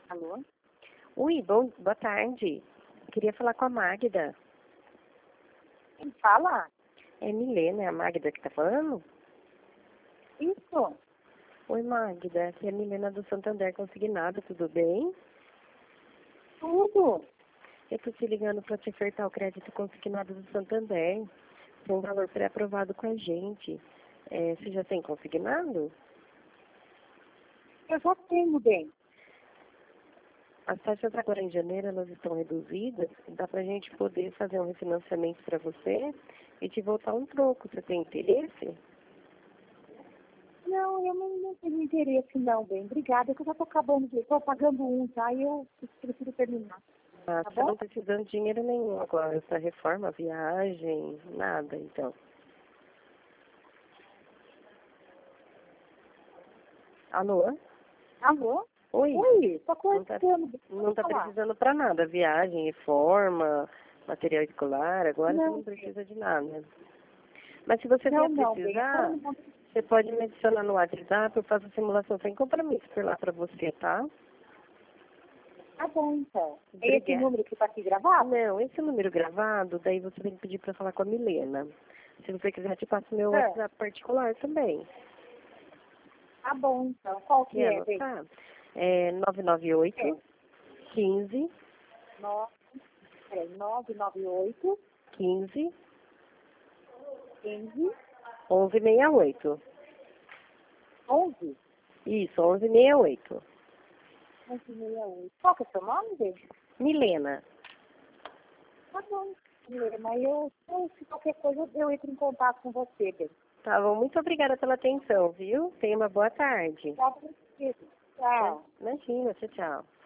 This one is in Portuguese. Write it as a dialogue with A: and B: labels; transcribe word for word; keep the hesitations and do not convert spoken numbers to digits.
A: Alô?
B: Oi, bom, boa tarde. Queria falar com a Magda.
A: Quem fala?
B: É Milena, é a Magda que tá falando?
A: Isso.
B: Oi, Magda, aqui é a Milena do Santander Consignado, tudo bem?
A: Tudo.
B: Eu tô te ligando para te ofertar o crédito consignado do Santander. Tem um valor pré-aprovado com a gente. É, você já tem consignado?
A: Eu já tenho, bem.
B: As taxas agora em janeiro, elas estão reduzidas. Dá pra gente poder fazer um refinanciamento para você e te voltar um troco. Você tem interesse?
A: Não, eu não, não tenho interesse não, bem. Obrigada, é que eu já tô acabando de... Tô pagando um, tá? E eu prefiro terminar.
B: Ah,
A: Tá
B: você
A: bom?
B: não tá precisando de dinheiro nenhum agora. Essa reforma, viagem, nada, então. Alô?
A: Alô?
B: Oi?
A: Oi, tô
B: Não tá,
A: conversando.
B: não tá
A: falar.
B: precisando para nada. Viagem, reforma, material escolar, agora você
A: Não,
B: não precisa de nada. Mas se você
A: não,
B: vier
A: não, bem. Agora
B: precisar,
A: não vou...
B: você pode me adicionar no WhatsApp, eu faço a simulação sem compromisso por lá para você, tá?
A: Tá bom, então. É esse
B: Obrigada.
A: número que tá aqui gravado?
B: Não, esse número gravado, daí você tem que pedir para falar com a Milena. Se você quiser, eu te passo meu
A: É.
B: WhatsApp particular também.
A: Tá bom, então. Qual que
B: Quer
A: é, bem?
B: anotar? É nove nove
A: É.
B: oito, quinze,
A: Nove, peraí, nove nove oito,
B: quinze,
A: quinze,
B: onze sessenta e oito.
A: onze.
B: Isso, onze sessenta e oito.
A: onze sessenta e oito. Qual que é o seu nome, bem?
B: Milena.
A: Tá bom, Helena, eu, eu, se qualquer coisa, eu entro em contato com você, bem.
B: Tá bom, muito obrigada pela atenção, viu? Tenha uma boa tarde.
A: Tá, bom, tchau.
B: Imagina, tchau, tchau.